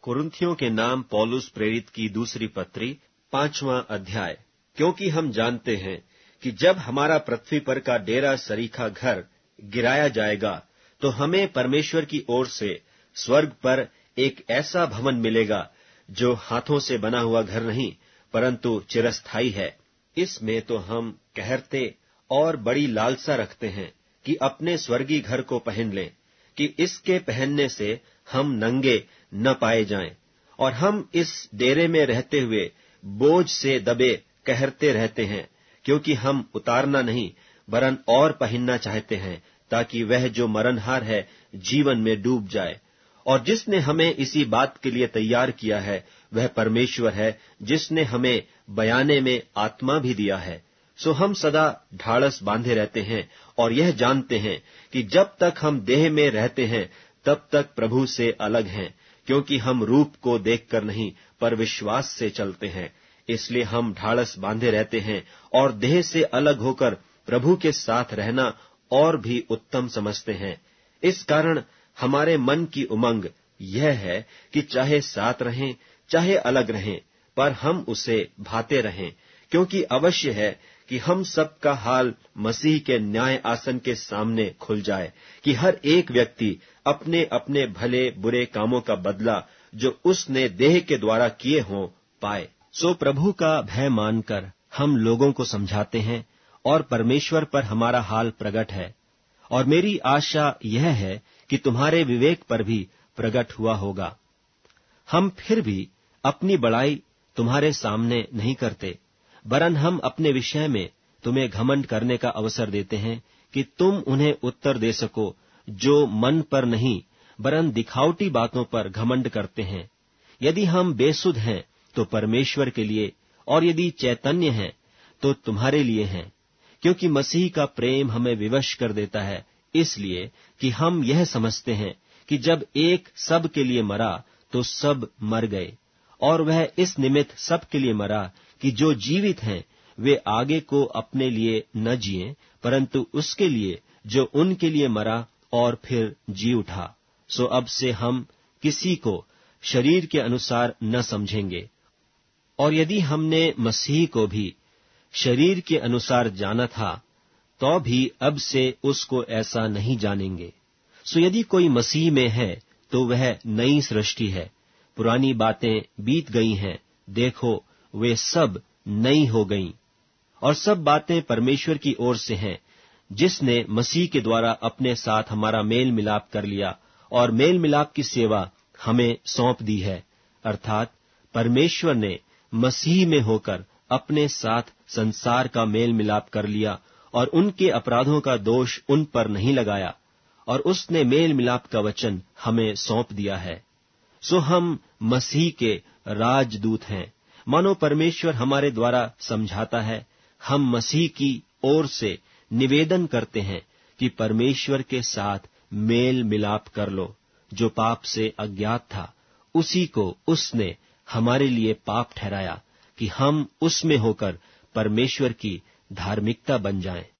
कुरिन्थियों के नाम पौलुस प्रेरित की दूसरी पत्री 5वां अध्याय। क्योंकि हम जानते हैं कि जब हमारा पृथ्वी पर का डेरा सरीखा घर गिराया जाएगा, तो हमें परमेश्वर की ओर से स्वर्ग पर एक ऐसा भवन मिलेगा जो हाथों से बना हुआ घर नहीं, परंतु चिरस्थायी है। इसमें तो हम कहरते और बड़ी लालसा रखते हैं कि अपने स्वर्गीय घर को पहन लें, कि इसके पहनने से हम नंगे न पाए जाएं। और हम इस डेरे में रहते हुए बोझ से दबे कहरते रहते हैं, क्योंकि हम उतारना नहीं वरन और पहनना चाहते हैं, ताकि वह जो मरणहार है जीवन में डूब जाए। और जिसने हमें इसी बात के लिए तैयार किया है वह परमेश्वर है, जिसने हमें बयाने में आत्मा भी दिया है। सो हम सदा ढाढ़स बांधे रहते हैं और यह जानते हैं कि जब तक हम देह में रहते हैं तब तक प्रभु से अलग हैं, क्योंकि हम रूप को देखकर नहीं पर विश्वास से चलते हैं। इसलिए हम ढाढ़स बांधे रहते हैं और देह से अलग होकर प्रभु के साथ रहना और भी उत्तम समझते हैं। इस कारण हमारे मन की उमंग यह है कि चाहे साथ रहें चाहे अलग रहें, पर हम उसे भाते रहें, क्योंकि अवश्य है कि हम सबका हाल मसीह के न्याय आसन के सामने खुल जाए, कि हर एक व्यक्ति अपने अपने भले बुरे कामों का बदला जो उसने देह के द्वारा किए हों पाए। सो प्रभु का भय मानकर हम लोगों को समझाते हैं और परमेश्वर पर हमारा हाल प्रगट है। और मेरी आशा यह है कि तुम्हारे विवेक पर भी प्रगट हुआ होगा। हम फिर भी अपनी बड़ाई तुम्हारे सामने नहीं करते, वरन हम अपने विषय में तुम्हें घमंड करने का अवसर देते हैं कि तुम उन्हें उत्तर दे सको जो मन पर नहीं वरन दिखावटी बातों पर घमंड करते हैं। यदि हम बेसुध हैं तो परमेश्वर के लिए, और यदि चैतन्य हैं तो तुम्हारे लिए हैं, क्योंकि मसीह का प्रेम हमें विवश कर देता है, इसलिए कि हम यह समझते हैं कि जब एक सब के लिए मरा तो सब मर गए। और वह इस निमित्त सब के लिए मरा कि जो जीवित हैं वे आगे को अपने लिए न जिएं, परंतु उसके लिए जो उनके लिए मरा और फिर जी उठा। सो अब से हम किसी को शरीर के अनुसार न समझेंगे। और यदि हमने मसीह को भी शरीर के अनुसार जाना था, तो भी अब से उसको ऐसा नहीं जानेंगे। सो यदि कोई मसीह में है तो वह नई सृष्टि है, पुरानी बातें बीत गई हैं, देखो वे सब नई हो गईं। और सब बातें परमेश्वर की ओर से हैं, जिसने मसीह के द्वारा अपने साथ हमारा मेल मिलाप कर लिया और मेल मिलाप की सेवा हमें सौंप दी है। अर्थात परमेश्वर ने मसीह में होकर अपने साथ संसार का मेल मिलाप कर लिया और उनके अपराधों का दोष उन पर नहीं लगाया, और उसने मेल मिलाप का वचन हमें सौंप दिया है। सो हम मसीह के राजदूत हैं, मानो परमेश्वर हमारे द्वारा समझाता है। हम मसीह की ओर से निवेदन करते हैं कि परमेश्वर के साथ मेल मिलाप कर लो। जो पाप से अज्ञात था उसी को उसने हमारे लिए पाप ठहराया, कि हम उसमें होकर परमेश्वर की धार्मिकता बन जाएं।